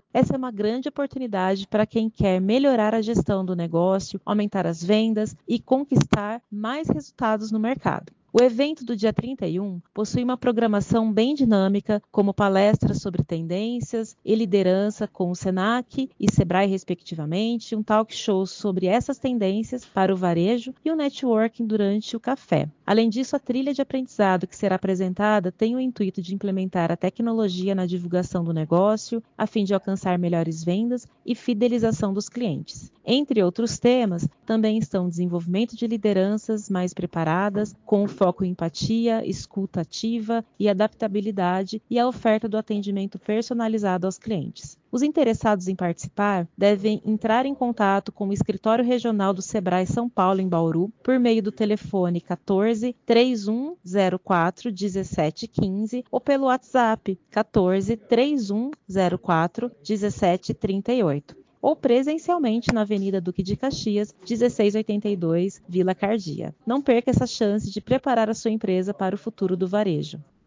Essa é uma grande oportunidade para quem quer melhorar a gestão do negócio, aumentar as vendas e conquistar mais resultados no mercado. O evento do dia 31 possui uma programação bem dinâmica, como palestras sobre tendências e liderança com o Senac e Sebrae, respectivamente, um talk show sobre essas tendências para o varejo e um networking durante o café. Além disso, a trilha de aprendizado que será apresentada tem o intuito de implementar a tecnologia na divulgação do negócio, a fim de alcançar melhores vendas e fidelização dos clientes. Entre outros temas, também estão o desenvolvimento de lideranças mais preparadas, com foco em empatia, escuta ativa e adaptabilidade e a oferta do atendimento personalizado aos clientes. Os interessados em participar devem entrar em contato com o escritório regional do Sebrae São Paulo, em Bauru, por meio do telefone 14 3104 1715 ou pelo WhatsApp 14 3104 1738. Ou presencialmente na Avenida Duque de Caxias, 1682, Vila Cardia. Não perca essa chance de preparar a sua empresa para o futuro do varejo.